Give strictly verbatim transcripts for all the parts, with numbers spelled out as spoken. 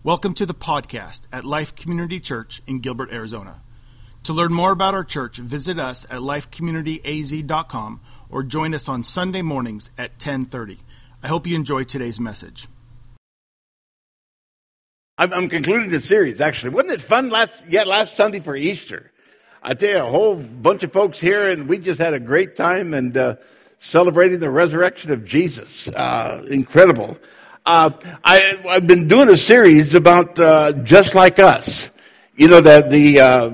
Welcome to the podcast at Life Community Church in Gilbert, Arizona. To learn more about our church, visit us at life community a z dot com or join us on Sunday mornings at ten thirty. I hope you enjoy today's message. I'm, I'm concluding the series, actually. Wasn't it fun last, yeah, last Sunday for Easter? I tell you, a whole bunch of folks here, and we just had a great time and uh, celebrating the resurrection of Jesus. Uh, incredible. Uh, I, I've been doing a series about uh, Just Like Us. You know, that the uh,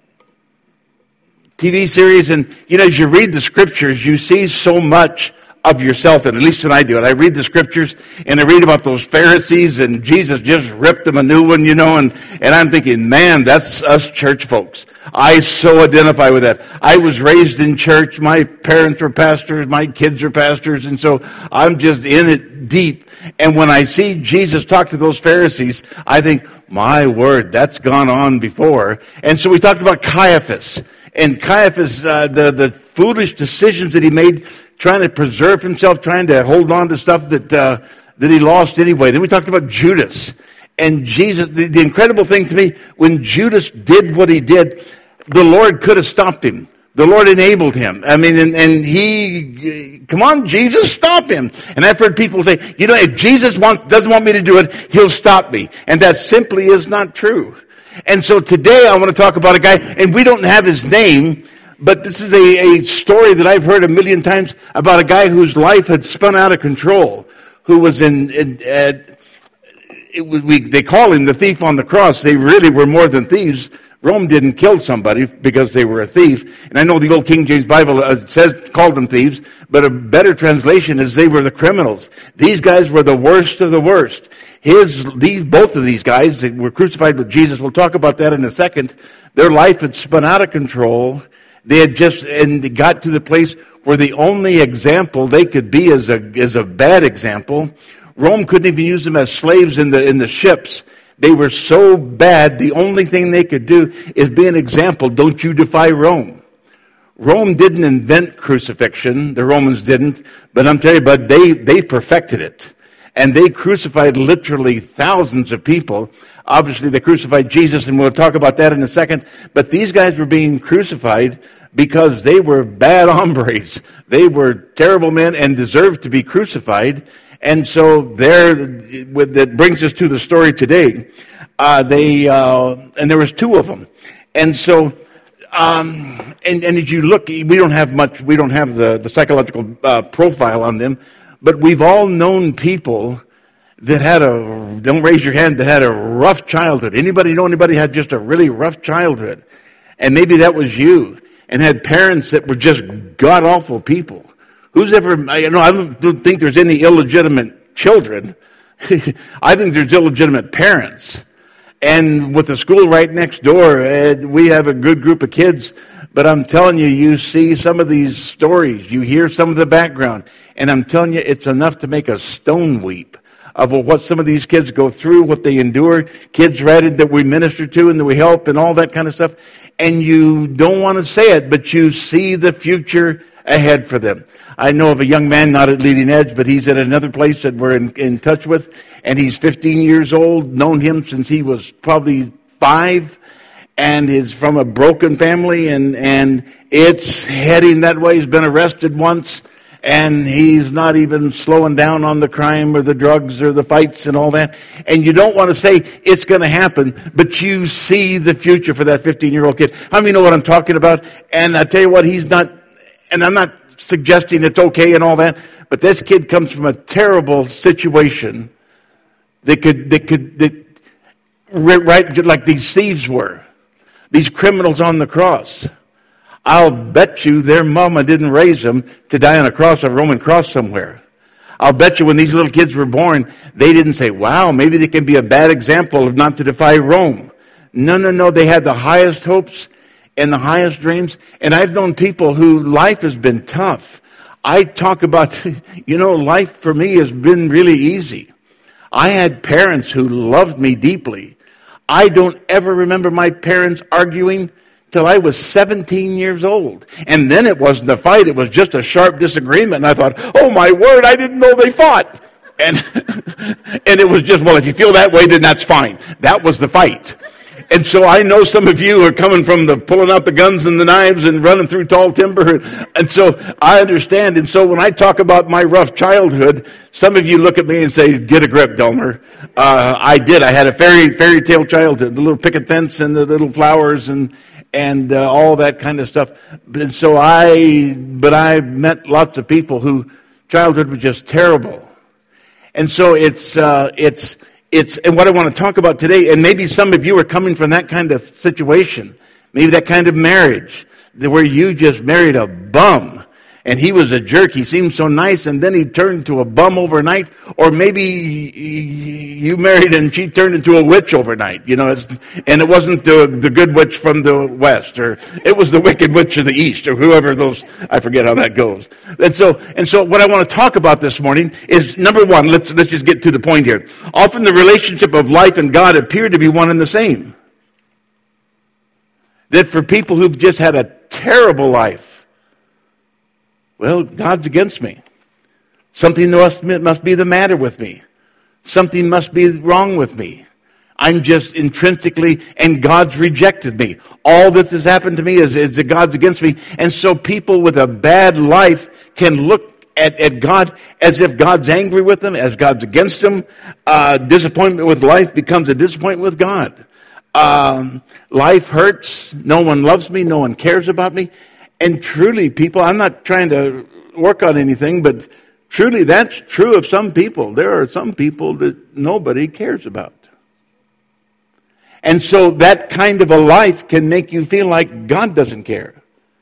T V series, and, you know, as you read the scriptures, you see so much of yourself, and at least when I do it. I read the scriptures, and I read about those Pharisees, and Jesus just ripped them a new one, you know, and, and I'm thinking, man, that's us church folks. I so identify with that. I was raised in church. My parents were pastors. My kids are pastors, and so I'm just in it deep. And when I see Jesus talk to those Pharisees, I think, my word, that's gone on before. And so we talked about Caiaphas, and Caiaphas, uh, the, the foolish decisions that he made, trying to preserve himself, trying to hold on to stuff that uh, that he lost anyway. Then we talked about Judas. And Jesus, the, the incredible thing to me, when Judas did what he did, the Lord could have stopped him. The Lord enabled him. I mean, and, and he, come on, Jesus, stop him. And I've heard people say, you know, if Jesus wants, doesn't want me to do it, he'll stop me. And that simply is not true. And so today I want to talk about a guy, and we don't have his name, but this is a, a story that I've heard a million times about a guy whose life had spun out of control, who was in, in uh, it was, we, they call him the thief on the cross. They really were more than thieves. Rome didn't kill somebody because they were a thief. And I know the old King James Bible uh, says, called them thieves, but a better translation is they were the criminals. These guys were the worst of the worst. His, these, both of these guys that were crucified with Jesus, we'll talk about that in a second. Their life had spun out of control. They had just, and they got to the place where the only example they could be is a, is a bad example. Rome couldn't even use them as slaves in the, in the ships. They were so bad, the only thing they could do is be an example. Don't you defy Rome. Rome didn't invent crucifixion. The Romans didn't. But I'm telling you, but they, they perfected it. And they crucified literally thousands of people. Obviously, they crucified Jesus, and we'll talk about that in a second. But these guys were being crucified because they were bad hombres. They were terrible men and deserved to be crucified. And so there, that brings us to the story today. Uh, they uh, and there was two of them. And so, um, and, and as you look, we don't have much. We don't have the the psychological uh, profile on them, but we've all known people that had a, don't raise your hand, that had a rough childhood. Anybody know anybody had just a really rough childhood? And maybe that was you, and had parents that were just god-awful people. Who's ever, you know, I don't think there's any illegitimate children. I think there's illegitimate parents. And with the school right next door, uh, we have a good group of kids. But I'm telling you, you see some of these stories, you hear some of the background, and I'm telling you, it's enough to make a stone weep of what some of these kids go through, what they endure, kids right that we minister to and that we help and all that kind of stuff. And you don't want to say it, but you see the future ahead for them. I know of a young man, not at Leading Edge, but he's at another place that we're in, in touch with, and he's fifteen years old, known him since he was probably five, and is from a broken family, and, and it's heading that way. He's been arrested once, and he's not even slowing down on the crime or the drugs or the fights and all that. And you don't want to say it's going to happen, but you see the future for that fifteen-year-old kid. How many know what I'm talking about? And I tell you what, he's not, and I'm not suggesting it's okay and all that, but this kid comes from a terrible situation that could, that could, that, right, like these thieves were, these criminals on the cross. I'll bet you their mama didn't raise them to die on a cross, a Roman cross somewhere. I'll bet you when these little kids were born, they didn't say, wow, maybe they can be a bad example of not to defy Rome. No, no, no, they had the highest hopes and the highest dreams. And I've known people who life has been tough. I talk about, you know, life for me has been really easy. I had parents who loved me deeply. I don't ever remember my parents arguing till I was seventeen years old. And then it wasn't a fight, it was just a sharp disagreement. And I thought, oh my word, I didn't know they fought. And, and it was just, well, if you feel that way, then that's fine. That was the fight. And so I know some of you are coming from the pulling out the guns and the knives and running through tall timber. And so I understand. And so when I talk about my rough childhood, some of you look at me and say, get a grip, Delmer. Uh, I did. I had a fairy fairy tale childhood, the little picket fence and the little flowers and and uh, all that kind of stuff. And so I, but I met lots of people who childhood was just terrible. And so it's, uh, it's, it's, and what I want to talk about today, and maybe some of you are coming from that kind of situation, maybe that kind of marriage, where you just married a bum. And he was a jerk. He seemed so nice, and then he turned to a bum overnight. Or maybe you married and she turned into a witch overnight. You know, it's, and it wasn't the the good witch from the west, or it was the wicked witch of the east, or whoever those. I forget how that goes. And so, and so, what I want to talk about this morning is number one. Let's let's just get to the point here. Often, the relationship of life and God appear to be one and the same. That for people who've just had a terrible life, well, God's against me. Something must, must be the matter with me. Something must be wrong with me. I'm just intrinsically, and God's rejected me. All that has happened to me is, is that God's against me. And so people with a bad life can look at, at God as if God's angry with them, as God's against them. Uh, disappointment with life becomes a disappointment with God. Um, life hurts. No one loves me. No one cares about me. And truly, people, I'm not trying to work on anything, but truly that's true of some people. There are some people that nobody cares about. And so that kind of a life can make you feel like God doesn't care.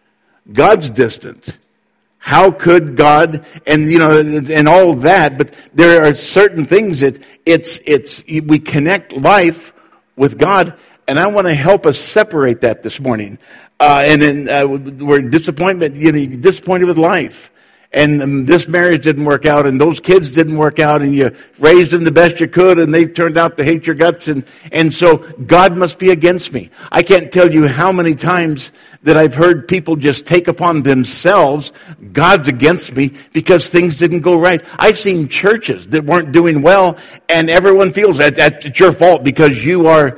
God's distant. How could God, and you know, and all that, but there are certain things that it's, it's, we connect life with God, and I want to help us separate that this morning. Uh, and then uh, we're disappointment, you know, you're disappointed with life. And um, this marriage didn't work out, and those kids didn't work out, and you raised them the best you could, and they turned out to hate your guts. And, and so God must be against me. I can't tell you how many times that I've heard people just take upon themselves, God's against me because things didn't go right. I've seen churches that weren't doing well, and everyone feels that that's your fault because you are...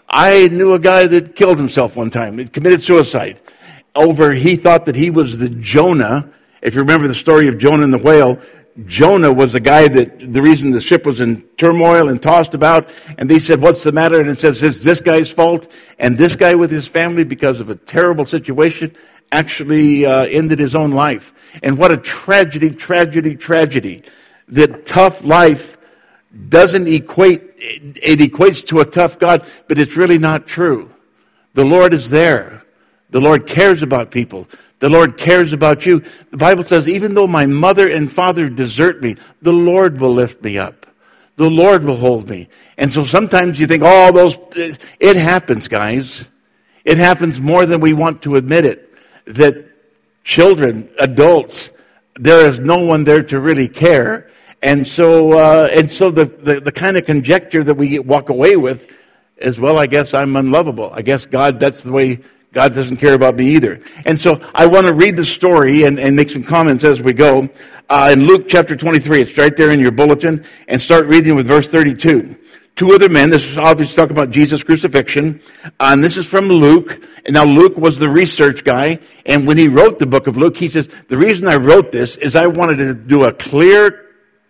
I knew a guy that killed himself one time. He committed suicide. Over, he thought that he was the Jonah. If you remember the story of Jonah and the whale, Jonah was the guy that, the reason the ship was in turmoil and tossed about. And they said, what's the matter? And it says, it's this guy's fault. And this guy with his family, because of a terrible situation, actually uh, ended his own life. And what a tragedy, tragedy, tragedy. That tough life doesn't equate, it equates to a tough God, but it's really not true. The Lord is there. The Lord cares about people. The Lord cares about you. The Bible says, even though my mother and father desert me, the Lord will lift me up. The Lord will hold me. And so sometimes you think, oh, those, it happens, guys. It happens more than we want to admit it. That children, adults, there is no one there to really care. And so, uh, and so the, the, the kind of conjecture that we walk away with is, well, I guess I'm unlovable. I guess God, that's the way, God doesn't care about me either. And so I want to read the story and, and make some comments as we go. Uh, in Luke chapter twenty-three, it's right there in your bulletin, and start reading with verse thirty-two. Two other men, this is obviously talking about Jesus' crucifixion, uh, and this is from Luke. And now Luke was the research guy, and when he wrote the book of Luke, he says, the reason I wrote this is I wanted to do a clear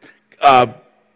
Uh,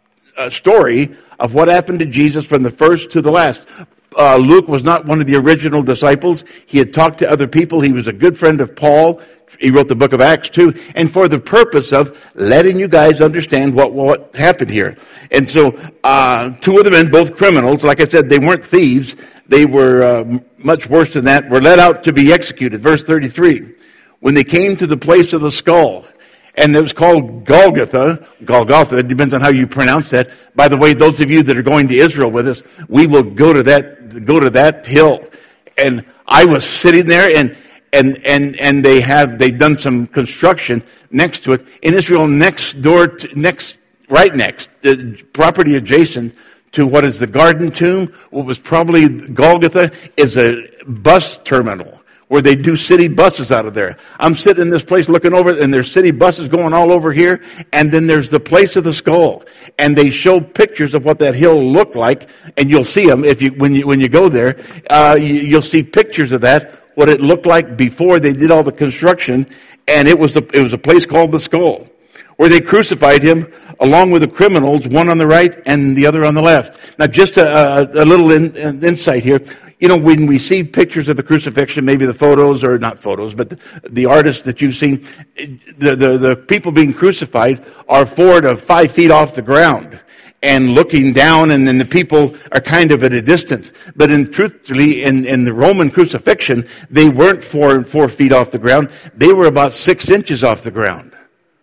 a story of what happened to Jesus from the first to the last. Uh, Luke was not one of the original disciples. He had talked to other people. He was a good friend of Paul. He wrote the book of Acts too, and for the purpose of letting you guys understand what, what happened here. And so, uh, two of the men, both criminals, like I said, they weren't thieves. They were uh, much worse than that, were led out to be executed. Verse thirty-three, when they came to the place of the skull, and it was called Golgotha. Golgotha, it depends on how you pronounce that. By the way, those of you that are going to Israel with us, we will go to that go to that hill. And I was sitting there, and and and and they have they've done some construction next to it in Israel, next door, to, next right next, the property adjacent to what is the Garden Tomb. What was probably Golgotha is a bus terminal, where they do city buses out of there. I'm sitting in this place looking over, and there's city buses going all over here, and then there's the place of the skull. And they show pictures of what that hill looked like, and you'll see them if you when you when you go there. Uh, you, you'll see pictures of that, what it looked like before they did all the construction, and it was a, it was a place called the Skull, where they crucified him along with the criminals, one on the right and the other on the left. Now, just a, a, a little in, in, insight here. You know, when we see pictures of the crucifixion, maybe the photos, or not photos, but the, the artists that you've seen, the, the, the people being crucified are four to five feet off the ground and looking down, and then the people are kind of at a distance. But in truthfully, in, in the Roman crucifixion, they weren't four and four feet off the ground. They were about six inches off the ground.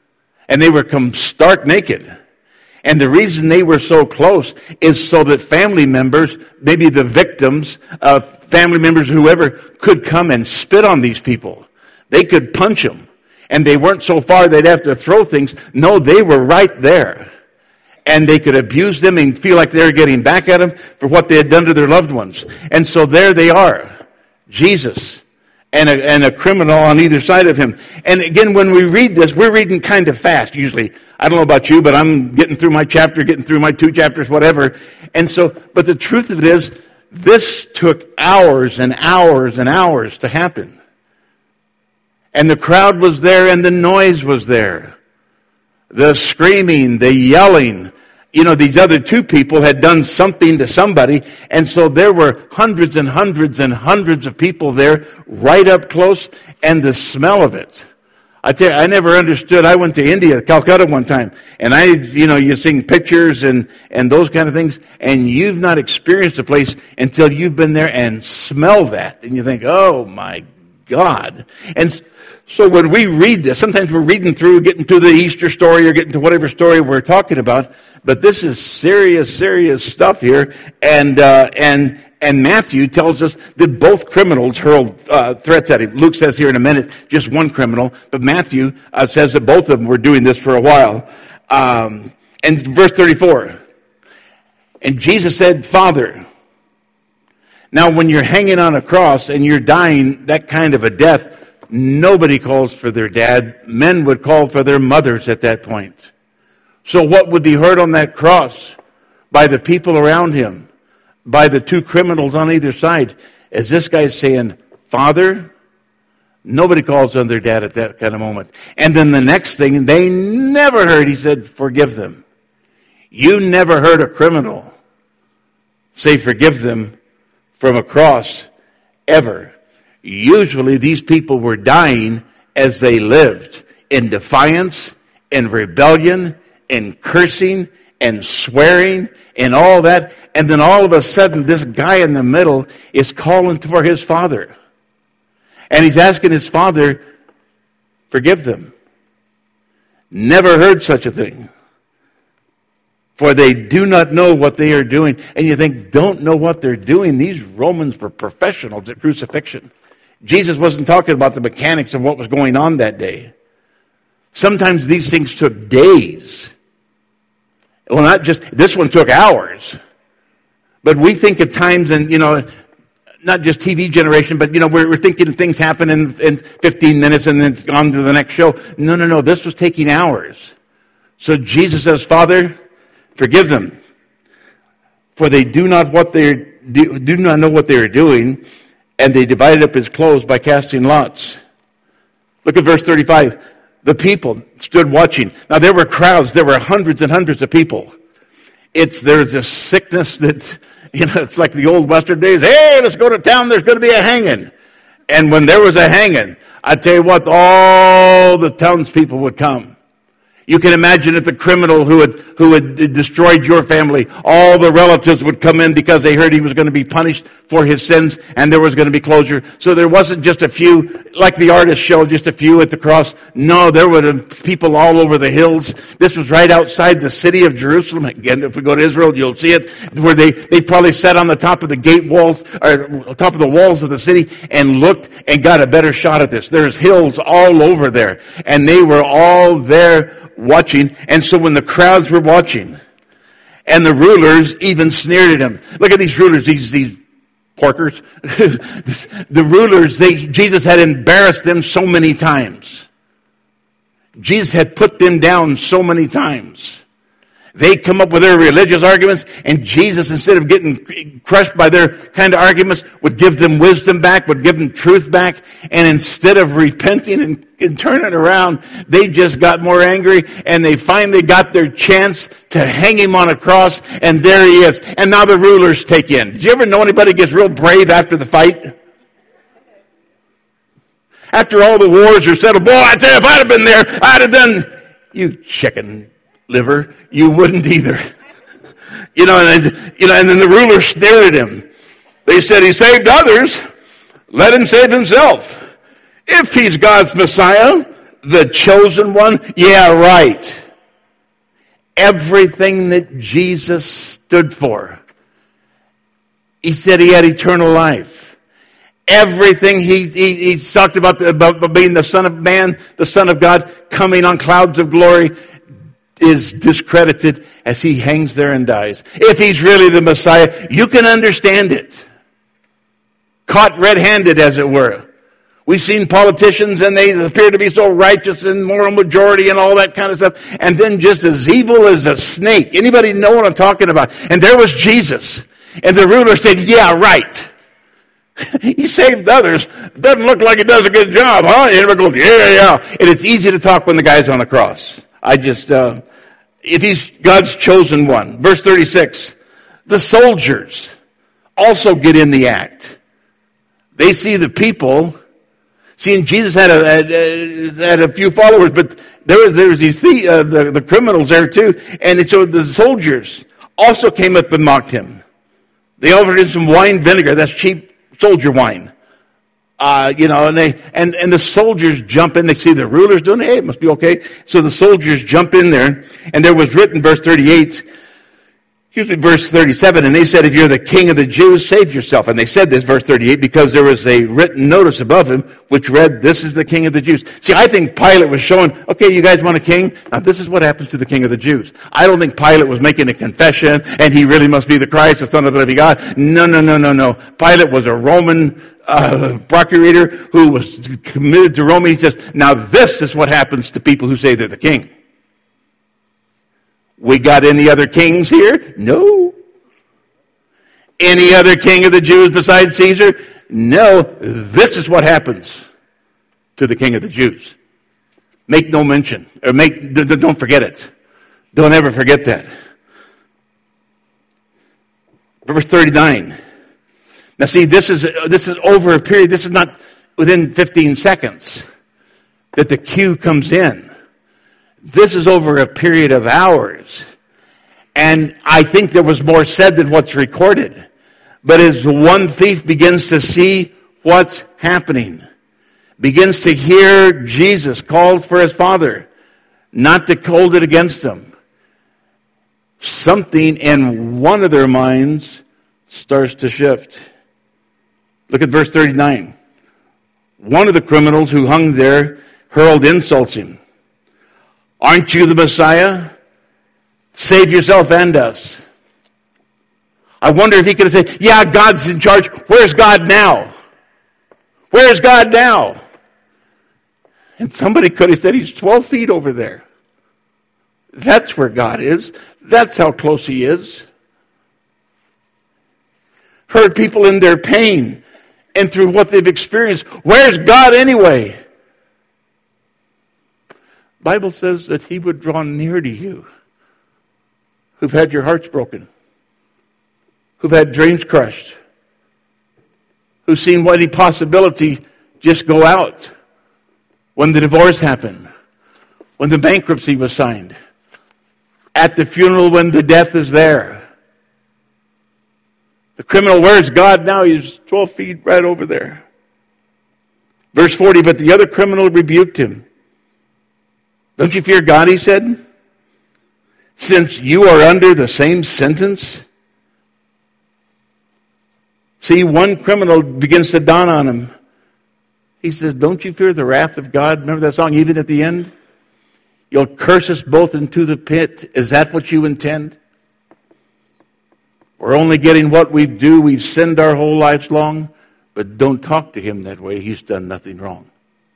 And they were come stark naked. And the reason they were so close is so that family members, maybe the victims, uh, family members, whoever, could come and spit on these people. They could punch them. And they weren't so far they'd have to throw things. No, they were right there. And they could abuse them and feel like they were getting back at them for what they had done to their loved ones. And so there they are, Jesus and a, and a criminal on either side of him. And again, when we read this, we're reading kind of fast usually. I don't know about you, but I'm getting through my chapter, getting through my two chapters, whatever. And so, but the truth of it is, this took hours and hours and hours to happen. And the crowd was there and the noise was there. The screaming, the yelling. You know, these other two people had done something to somebody, and so there were hundreds and hundreds and hundreds of people there right up close, and the smell of it. I tell you, I never understood. I went to India, Calcutta one time, and I, you know, you're seeing pictures and, and those kind of things, and you've not experienced a place until you've been there and smell that, and you think, oh my God. And so when we read this, sometimes we're reading through, getting to the Easter story or getting to whatever story we're talking about, but this is serious, serious stuff here. And uh, and and Matthew tells us that both criminals hurled uh, threats at him. Luke says here in a minute, just one criminal, but Matthew uh, says that both of them were doing this for a while. Um, and verse thirty-four, and Jesus said, Father. Now when you're hanging on a cross and you're dying that kind of a death, nobody calls for their dad. Men would call for their mothers at that point. So what would be heard on that cross by the people around him, by the two criminals on either side, is this guy saying, Father? Nobody calls on their dad at that kind of moment. And then the next thing, they never heard, he said, forgive them. You never heard a criminal say forgive them from a cross ever. Usually these people were dying as they lived, in defiance, in rebellion, in cursing, and swearing, and all that. And then all of a sudden, this guy in the middle is calling for his father. And he's asking his father, forgive them. Never heard such a thing. For they do not know what they are doing. And you think, don't know what they're doing? These Romans were professionals at crucifixion. Jesus wasn't talking about the mechanics of what was going on that day. Sometimes these things took days. Well, not just, this one took hours. But we think of times, and you know, not just T V generation, but you know, we're, we're thinking things happen in, in fifteen minutes and then it's gone to the next show. No, no, no, this was taking hours. So Jesus says, Father, forgive them, for they do not what they do, do not know what they are doing. And they divided up his clothes by casting lots. Look at verse thirty-five. The people stood watching. Now there were crowds. There were hundreds and hundreds of people. It's there's a sickness that, you know, it's like the old Western days. Hey, let's go to town. There's going to be a hanging. And when there was a hanging, I tell you what, all the townspeople would come. You can imagine if the criminal who had who had destroyed your family, all the relatives would come in because they heard he was going to be punished for his sins and there was going to be closure. So there wasn't just a few, like the artist showed, just a few at the cross. No, there were people all over the hills. This was right outside the city of Jerusalem. Again, if we go to Israel, you'll see it, where they, they probably sat on the top of the gate walls, or top of the walls of the city and looked and got a better shot at this. There's hills all over there. And they were all there watching. And so when the crowds were watching, and the rulers even sneered at him. Look at these rulers, these, these porkers. The rulers, they, Jesus had embarrassed them so many times. Jesus had put them down so many times. They come up with their religious arguments, and Jesus, instead of getting crushed by their kind of arguments, would give them wisdom back, would give them truth back, and instead of repenting and, and turning around, they just got more angry, and they finally got their chance to hang him on a cross, and there he is. And now the rulers take in. Did you ever know anybody gets real brave after the fight? After all the wars are settled, boy, I tell you, if I'd have been there, I'd have done, you chicken liver, you wouldn't either. You know, and, you know, and then the rulers stared at him. They said, he saved others, let him save himself. If he's God's Messiah, the chosen one, yeah, right. Everything that Jesus stood for. He said he had eternal life. Everything he, he, he talked about, the, about being the Son of Man, the Son of God, coming on clouds of glory, is discredited as he hangs there and dies. If he's really the Messiah, you can understand it. Caught red-handed, as it were. We've seen politicians, and they appear to be so righteous and moral majority and all that kind of stuff, and then just as evil as a snake. Anybody know what I'm talking about? And there was Jesus. And the ruler said, yeah, right. He saved others. Doesn't look like he does a good job, huh? And everyone goes, yeah, yeah. And it's easy to talk when the guy's on the cross. I just, uh, if he's God's chosen one. Verse thirty-six, the soldiers also get in the act. They see the people. See, Jesus had a, had, had a few followers, but there was, there was these, uh, the, the criminals there too. And so the soldiers also came up and mocked him. They offered him some wine vinegar. That's cheap soldier wine. Uh, you know, and they and, and the soldiers jump in. They see the rulers doing it. Hey, it must be okay. So the soldiers jump in there, and there was written, verse thirty-eight, excuse me, verse thirty-seven, and they said, if you're the king of the Jews, save yourself. And they said this, verse thirty-eight, because there was a written notice above him, which read, this is the king of the Jews. See, I think Pilate was showing, okay, you guys want a king? Now this is what happens to the king of the Jews. I don't think Pilate was making a confession, and he really must be the Christ, the Son of the living God. No, no, no, no, no. Pilate was a Roman Uh, procurator who was committed to Rome. He says, now this is what happens to people who say they're the king. We got any other kings here? No. Any other king of the Jews besides Caesar? No. This is what happens to the king of the Jews. Make no mention, or make, don't forget it. Don't ever forget that. Verse thirty-nine. Now see, this is this is over a period, this is not within fifteen seconds that the cue comes in. This is over a period of hours. And I think there was more said than what's recorded. But as one thief begins to see what's happening, begins to hear Jesus called for his Father, not to hold it against him, something in one of their minds starts to shift. Look at verse thirty-nine. One of the criminals who hung there hurled insults at him. Aren't you the Messiah? Save yourself and us. I wonder if he could have said, yeah, God's in charge. Where's God now? Where's God now? And somebody could have said, he's twelve feet over there. That's where God is. That's how close he is. Heard people in their pain and through what they've experienced. Where's God anyway? The Bible says that he would draw near to you who've had your hearts broken, who've had dreams crushed, who've seen what any possibility just go out when the divorce happened, when the bankruptcy was signed, at the funeral when the death is there. The criminal, where's God now? He's twelve feet right over there. Verse forty, but the other criminal rebuked him. Don't you fear God, he said, since you are under the same sentence? See, one criminal begins to dawn on him. He says, don't you fear the wrath of God? Remember that song, even at the end? You'll curse us both into the pit. Is that what you intend? We're only getting what we do. We've sinned our whole lives long. But don't talk to him that way. He's done nothing wrong.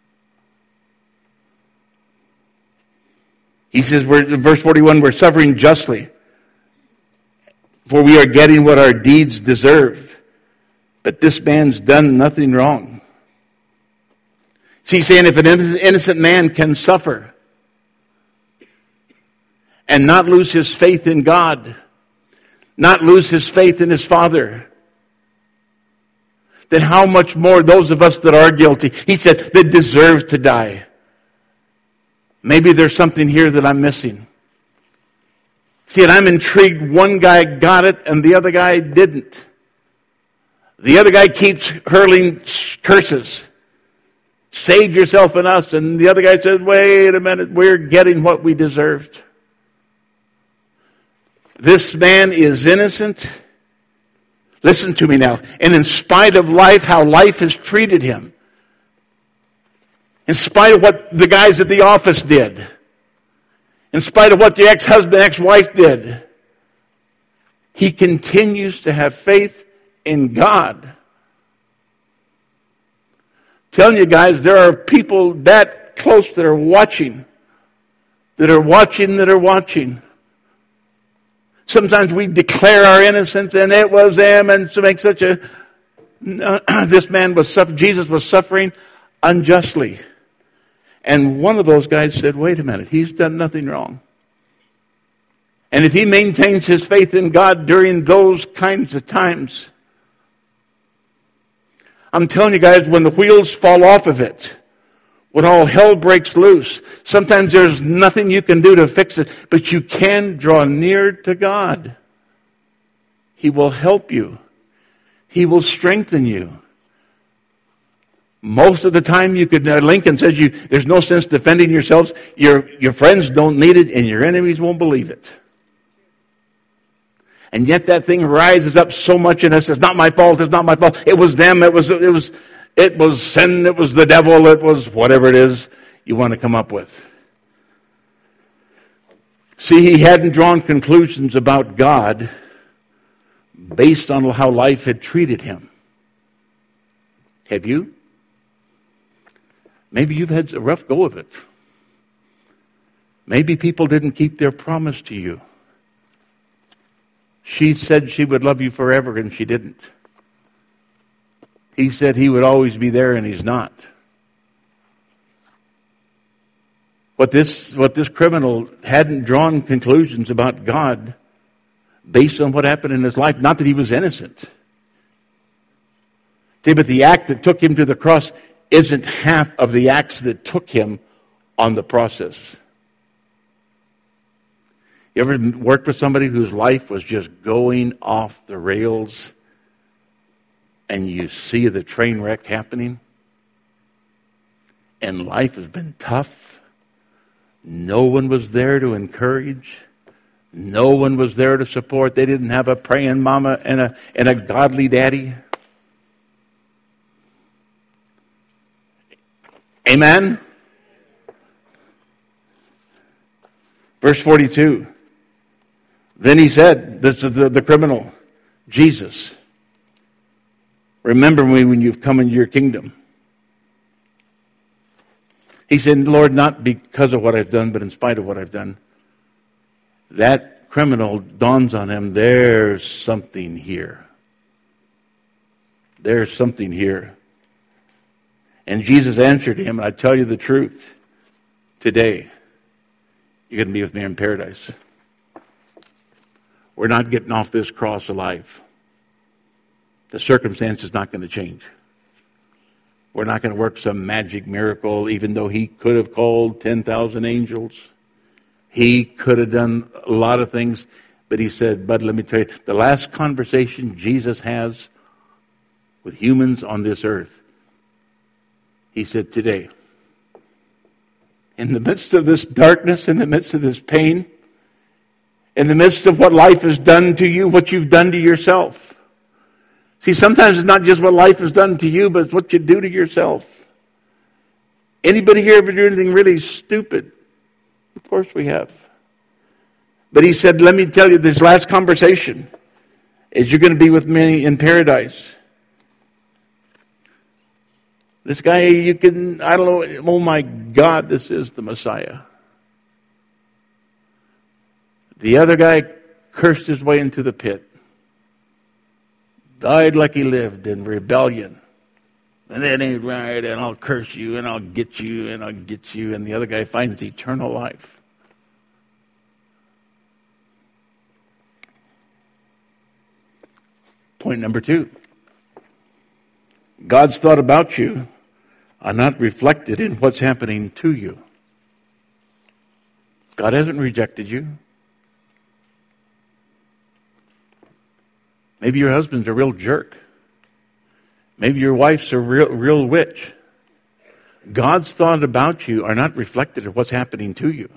He says, we're, in verse forty-one, we're suffering justly, for we are getting what our deeds deserve. But this man's done nothing wrong. See, he's saying if an innocent man can suffer and not lose his faith in God, not lose his faith in his Father, then how much more those of us that are guilty, he said, that deserve to die. Maybe there's something here that I'm missing. See, and I'm intrigued. One guy got it and the other guy didn't. The other guy keeps hurling curses. Save yourself and us. And the other guy says, wait a minute, we're getting what we deserved. This man is innocent. Listen to me now. And in spite of life, how life has treated him, in spite of what the guys at the office did, in spite of what the ex-husband, ex-wife did, he continues to have faith in God. I'm telling you guys, there are people that close that are watching, that are watching, that are watching. Sometimes we declare our innocence, and it was them, and to make such a... Uh, this man was suffering, Jesus was suffering unjustly. And one of those guys said, wait a minute, he's done nothing wrong. And if he maintains his faith in God during those kinds of times, I'm telling you guys, when the wheels fall off of it, when all hell breaks loose, sometimes there's nothing you can do to fix it, but you can draw near to God. He will help you. He will strengthen you. Most of the time you could, uh, Lincoln says you, there's no sense defending yourselves. Your, your friends don't need it and your enemies won't believe it. And yet that thing rises up so much in us. It's not my fault. It's not my fault. It was them. It was, it was, it was sin. It was the devil. It was whatever it is you want to come up with. See, he hadn't drawn conclusions about God based on how life had treated him. Have you? Maybe you've had a rough go of it. Maybe people didn't keep their promise to you. She said she would love you forever, and she didn't. He said he would always be there, and he's not. What this, what this criminal hadn't drawn conclusions about God based on what happened in his life. Not that he was innocent. But the act that took him to the cross isn't half of the acts that took him on the process. You ever worked with somebody whose life was just going off the rails and you see the train wreck happening? And life has been tough. No one was there to encourage. No one was there to support. They didn't have a praying mama and a, and a godly daddy. Amen? Verse forty-two. Then he said, this is the, the criminal, Jesus, remember me when you've come into your kingdom. He said, Lord, not because of what I've done, but in spite of what I've done. That criminal dawns on him, there's something here. There's something here. And Jesus answered him, and I tell you the truth, today, you're going to be with me in paradise. We're not getting off this cross alive. The circumstance is not going to change. We're not going to work some magic miracle, even though he could have called ten thousand angels. He could have done a lot of things, but he said, Bud, let me tell you, the last conversation Jesus has with humans on this earth, he said, today, in the midst of this darkness, in the midst of this pain, in the midst of what life has done to you, what you've done to yourself. See, sometimes it's not just what life has done to you, but it's what you do to yourself. Anybody here ever do anything really stupid? Of course we have. But he said, let me tell you this last conversation. is you're going to be with me in paradise. This guy, you can, I don't know, oh my God, this is the Messiah. The other guy cursed his way into the pit. Died like he lived in rebellion. And that ain't right, and I'll curse you, and I'll get you, and I'll get you. And the other guy finds eternal life. Point number two. God's thought about you are not reflected in what's happening to you. God hasn't rejected you. Maybe your husband's a real jerk. Maybe your wife's a real, real witch. God's thought about you are not reflected in what's happening to you.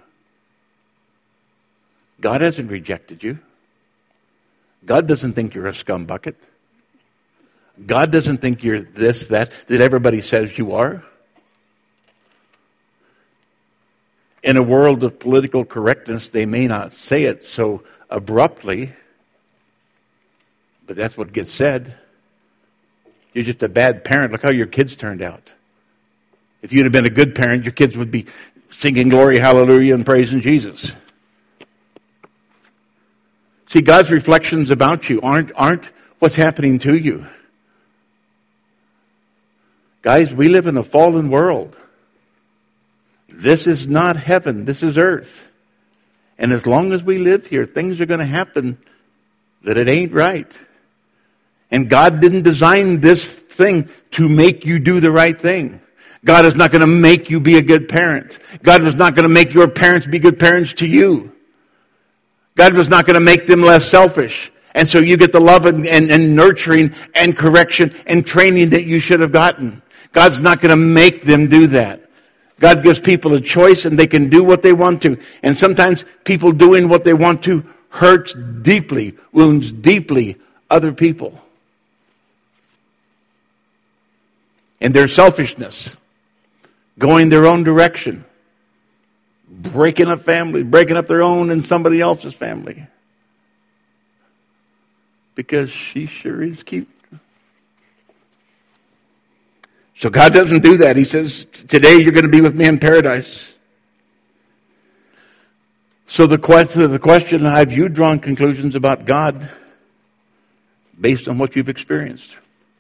God hasn't rejected you. God doesn't think you're a scumbucket. God doesn't think you're this, that, that everybody says you are. In a world of political correctness, they may not say it so abruptly, but that's what gets said. You're just a bad parent. Look how your kids turned out. If you'd have been a good parent, your kids would be singing glory, hallelujah, and praising Jesus. See, God's reflections about you aren't, aren't what's happening to you. Guys, we live in a fallen world. This is not heaven. This is earth. And as long as we live here, things are going to happen that it ain't right. And God didn't design this thing to make you do the right thing. God is not going to make you be a good parent. God was not going to make your parents be good parents to you. God was not going to make them less selfish. And so you get the love and, and, and nurturing and correction and training that you should have gotten. God's not going to make them do that. God gives people a choice and they can do what they want to. And sometimes people doing what they want to hurts deeply, wounds deeply other people. And their selfishness, going their own direction, breaking up family, breaking up their own and somebody else's family. Because she sure is cute. So God doesn't do that. He says, today you're going to be with me in paradise. So the question, the question, have you drawn conclusions about God based on what you've experienced?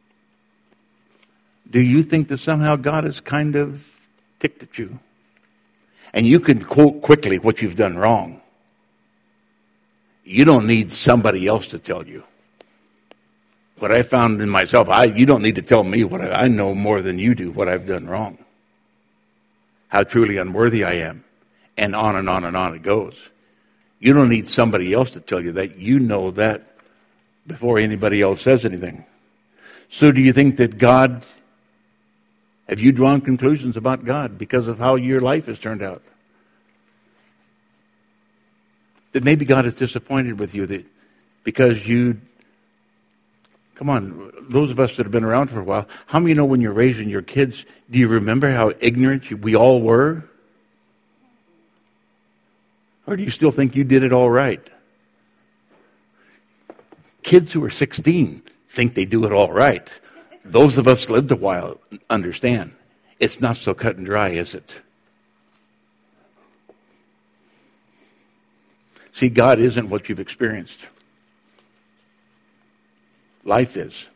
Do you think that somehow God is kind of ticked at you? And you can quote quickly what you've done wrong. You don't need somebody else to tell you. What I found in myself, I, you don't need to tell me what I, I know more than you do what I've done wrong. How truly unworthy I am. And on and on and on it goes. You don't need somebody else to tell you that. You know that before anybody else says anything. So do you think that God, have you drawn conclusions about God because of how your life has turned out? That maybe God is disappointed with you that because you, come on, those of us that have been around for a while, how many know when you're raising your kids, do you remember how ignorant we all were? Or do you still think you did it all right? Kids who are sixteen think they do it all right. Those of us lived a while understand. It's not so cut and dry, is it? See, God isn't what you've experienced. Life is.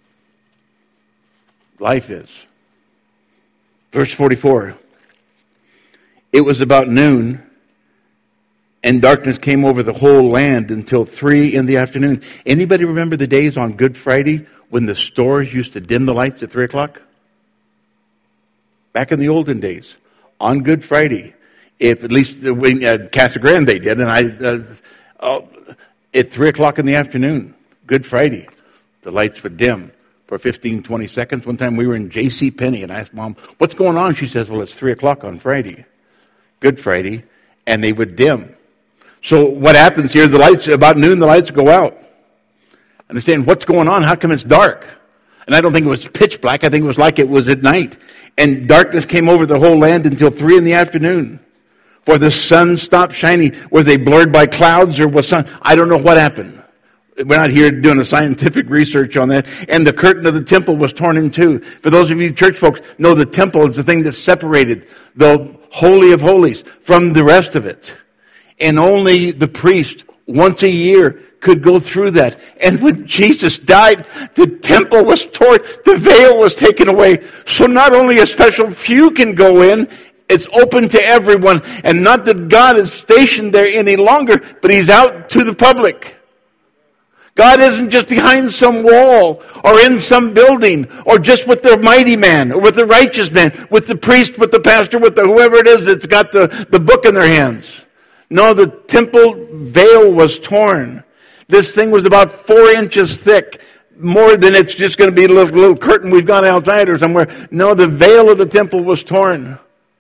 Life is. Verse forty-four. It was about noon, and darkness came over the whole land until three in the afternoon. Anybody remember the days on Good Friday when the stores used to dim the lights at three o'clock? Back in the olden days, on Good Friday, if at least when uh, Casa Grande did, and I uh, uh, at three o'clock in the afternoon, Good Friday, the lights would dim for fifteen, twenty seconds. One time we were in J C Penney, and I asked Mom, "What's going on?" She says, "Well, it's three o'clock on Friday, Good Friday," and they would dim. So what happens here? The lights about noon, the lights go out, and they're saying, "What's going on? How come it's dark?" And I don't think it was pitch black. I think it was like it was at night. And darkness came over the whole land until three in the afternoon. For the sun stopped shining. Were they blurred by clouds or was sun? I don't know what happened. We're not here doing a scientific research on that. And the curtain of the temple was torn in two. For those of you church folks, know the temple is the thing that separated the Holy of Holies from the rest of it. And only the priest, once a year, could go through that. And when Jesus died, the temple was torn, the veil was taken away. So not only a special few can go in, it's open to everyone. And not that God is stationed there any longer, but He's out to the public. God isn't just behind some wall or in some building or just with the mighty man or with the righteous man, with the priest, with the pastor, with the whoever it is that's got the, the book in their hands. No, the temple veil was torn. This thing was about four inches thick, more than it's just going to be a little, little curtain we've got outside or somewhere. No, the veil of the temple was torn.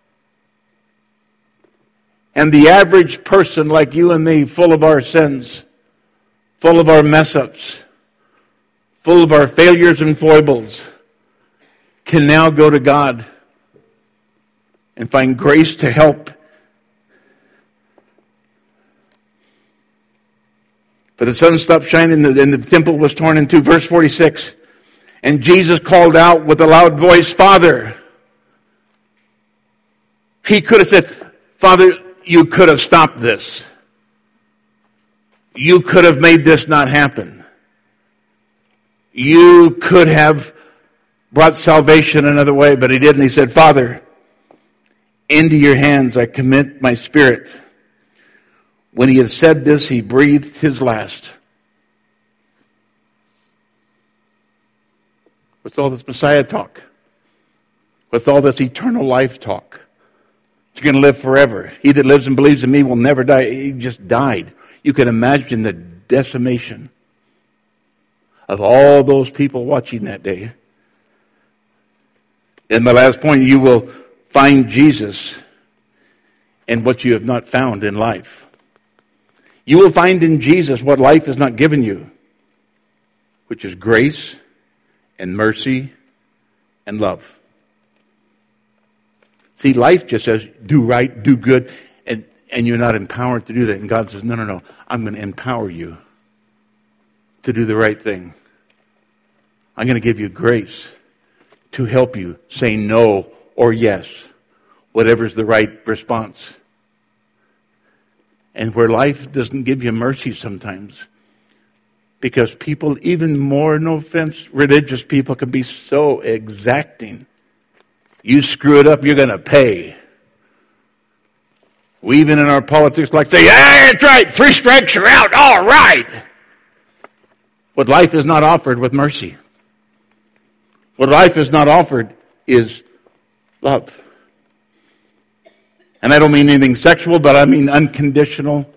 And the average person like you and me, full of our sins, full of our mess-ups, full of our failures and foibles, can now go to God and find grace to help. For the sun stopped shining and the temple was torn in two. Verse forty-six, and Jesus called out with a loud voice, Father. He could have said, Father, you could have stopped this. You could have made this not happen. You could have brought salvation another way, but He didn't. He said, Father, into your hands I commit my spirit. When He had said this, He breathed His last. With all this Messiah talk, with all this eternal life talk, you're going to live forever. He that lives and believes in me will never die. He just died. You can imagine the decimation of all those people watching that day. And my last point, you will find Jesus in what you have not found in life. You will find in Jesus what life has not given you, which is grace and mercy and love. See, life just says, do right, do good, and, and you're not empowered to do that. And God says, no, no, no, I'm going to empower you to do the right thing. I'm going to give you grace to help you say no or yes, whatever's the right response. And where life doesn't give you mercy sometimes, because people, even more, no offense, religious people can be so exacting. You screw it up, you're going to pay. We even in our politics like to say, yeah, that's right, three strikes, you're out, all right. What life is not offered with mercy. What life is not offered is love. And I don't mean anything sexual, but I mean unconditional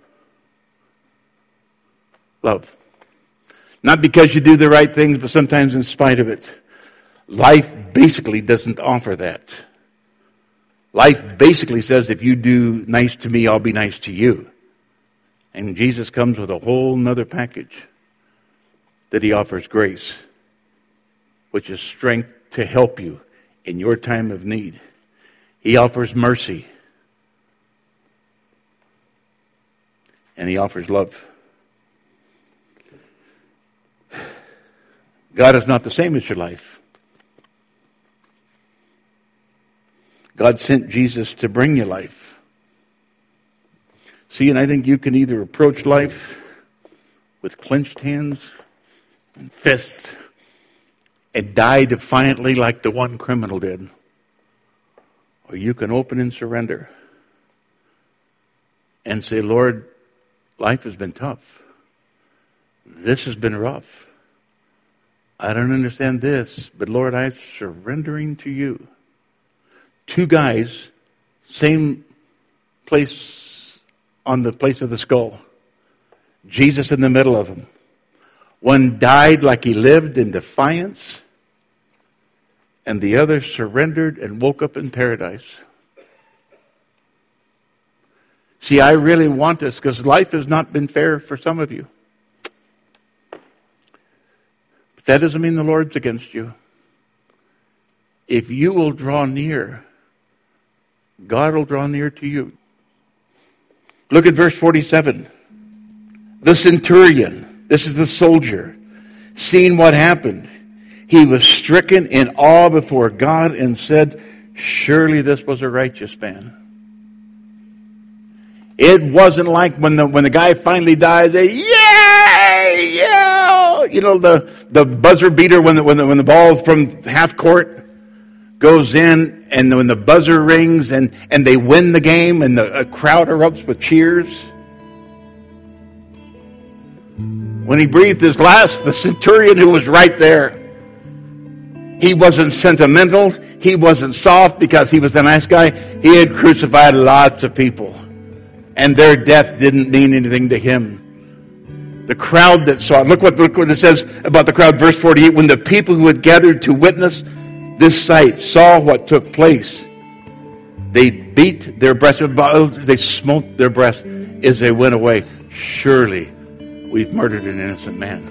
love. Not because you do the right things, but sometimes in spite of it. Life basically doesn't offer that. Life basically says, if you do nice to me, I'll be nice to you. And Jesus comes with a whole nother package that He offers grace, which is strength to help you in your time of need. He offers mercy. And He offers love. God is not the same as your life. God sent Jesus to bring you life. See, and I think you can either approach life with clenched hands and fists and die defiantly like the one criminal did, or you can open and surrender and say, Lord, life has been tough. This has been rough. I don't understand this, but Lord, I'm surrendering to you. Two guys, same place on the place of the skull. Jesus in the middle of them. One died like he lived in defiance, and the other surrendered and woke up in paradise. See, I really want this because life has not been fair for some of you. But that doesn't mean the Lord's against you. If you will draw near, God will draw near to you. Look at verse forty-seven. The centurion. This is the soldier. Seeing what happened, he was stricken in awe before God and said, surely this was a righteous man. It wasn't like when the when the guy finally died, they, yay, yeah, you know, the, the buzzer beater when the, when the when the ball from half court goes in, and when the buzzer rings and, and they win the game and the a crowd erupts with cheers. When he breathed his last, the centurion who was right there, he wasn't sentimental, he wasn't soft because he was a nice guy. He had crucified lots of people, and their death didn't mean anything to him. The crowd that saw it, look what, look what it says about the crowd, verse forty-eight, when the people who had gathered to witness this sight saw what took place, they beat their breasts, they smote their breasts as they went away. Surely we've murdered an innocent man.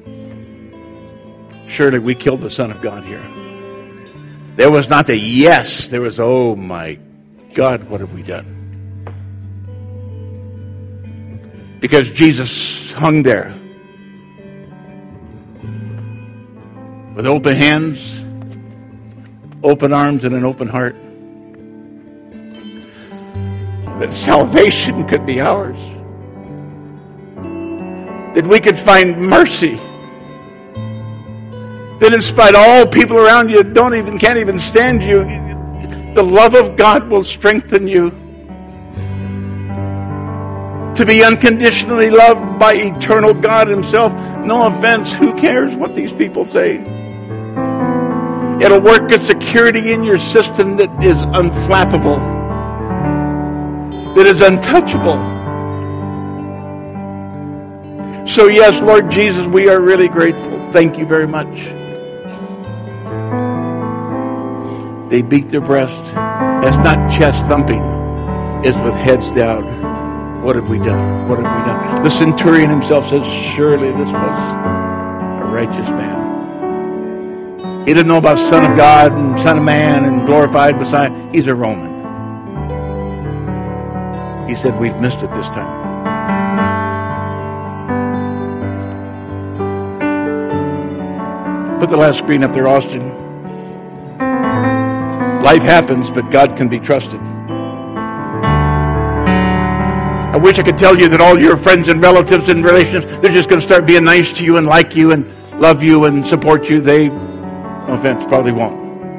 Surely we killed the Son of God here. There was not a yes, there was, oh my God, what have we done? Because Jesus hung there with open hands, open arms, and an open heart. That salvation could be ours. That we could find mercy. That in spite of all people around you don't even can't even stand you, the love of God will strengthen you to be unconditionally loved by eternal God himself. No offense, who cares what these people say? It'll work a security in your system that is unflappable, that is untouchable. So yes, Lord Jesus, we are really grateful. Thank you very much. They beat their breast. That's not chest thumping. It's with heads down. What have we done? What have we done? The centurion himself says, surely this was a righteous man. He didn't know about Son of God and Son of Man and glorified Messiah. He's a Roman. He said, we've missed it this time. Put the last screen up there, Austin. Life happens, but God can be trusted. I wish I could tell you that all your friends and relatives and relationships, they're just going to start being nice to you and like you and love you and support you. They, no offense, probably won't.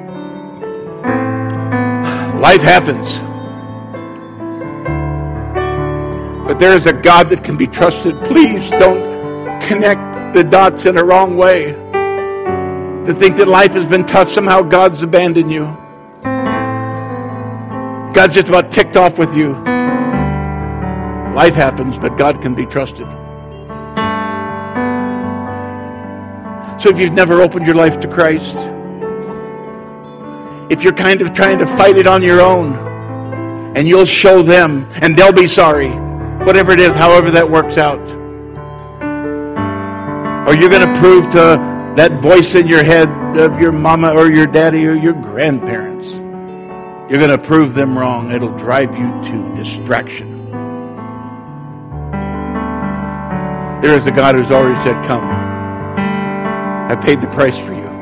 Life happens. But there is a God that can be trusted. Please don't connect the dots in a wrong way. To think that life has been tough, somehow God's abandoned you. God's just about ticked off with you. Life happens, but God can be trusted. So if you've never opened your life to Christ, if you're kind of trying to fight it on your own, and you'll show them, and they'll be sorry, whatever it is, however that works out. Or you're going to prove to that voice in your head of your mama or your daddy or your grandparents, you're going to prove them wrong. It'll drive you to distraction. There is a God who's already said, come. I paid the price for you.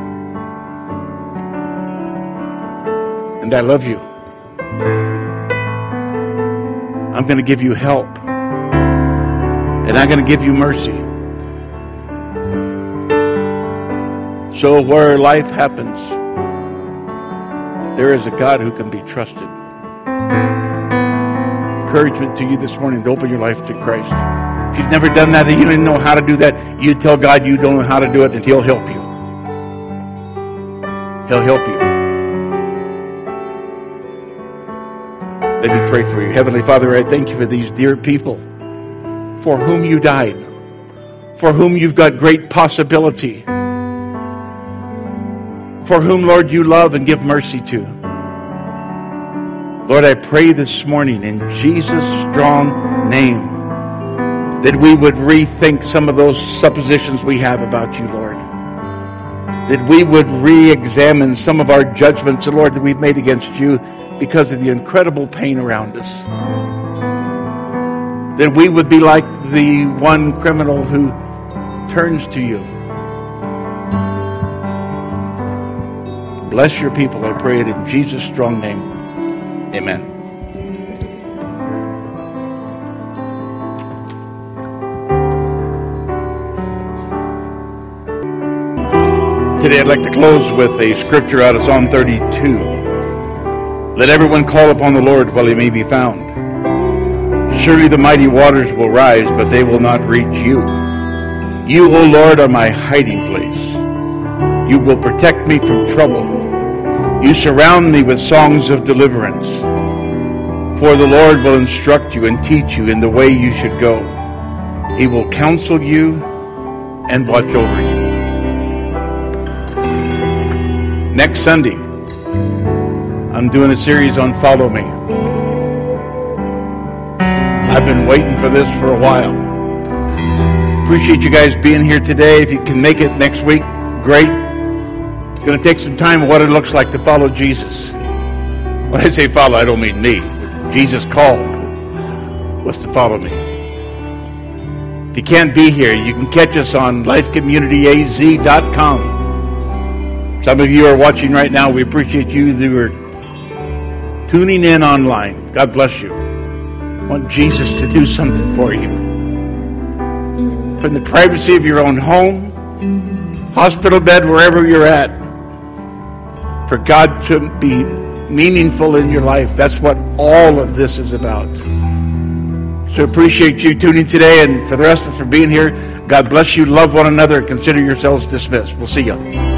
And I love you. I'm going to give you help. And I'm going to give you mercy. So where life happens, there is a God who can be trusted. Encouragement to you this morning to open your life to Christ. If you've never done that and you don't know how to do that, you tell God you don't know how to do it and He'll help you. He'll help you. Let me pray for you. Heavenly Father, I thank you for these dear people for whom you died, for whom you've got great possibility, for whom, Lord, you love and give mercy to. Lord, I pray this morning in Jesus' strong name that we would rethink some of those suppositions we have about you, Lord. That we would re-examine some of our judgments, Lord, that we've made against you because of the incredible pain around us. That we would be like the one criminal who turns to you. Bless your people, I pray it in Jesus' strong name. Amen. Today I'd like to close with a scripture out of Psalm thirty-two. Let everyone call upon the Lord while he may be found. Surely the mighty waters will rise, but they will not reach you. You, O Lord, are my hiding place. You will protect me from trouble. You surround me with songs of deliverance. For the Lord will instruct you and teach you in the way you should go. He will counsel you and watch over you. Next Sunday, I'm doing a series on Follow Me. I've been waiting for this for a while. Appreciate you guys being here today. If you can make it next week, great. Going to take some time on what it looks like to follow Jesus. When I say follow, I don't mean me. What Jesus called was to follow me. If you can't be here, you can catch us on life community a z dot com. Some of you are watching right now. We appreciate you who are tuning in online. God bless you. I want Jesus to do something for you. From the privacy of your own home, hospital bed, wherever you're at, for God to be meaningful in your life. That's what all of this is about. So appreciate you tuning today, and for the rest of us for being here. God bless you. Love one another and consider yourselves dismissed. We'll see you.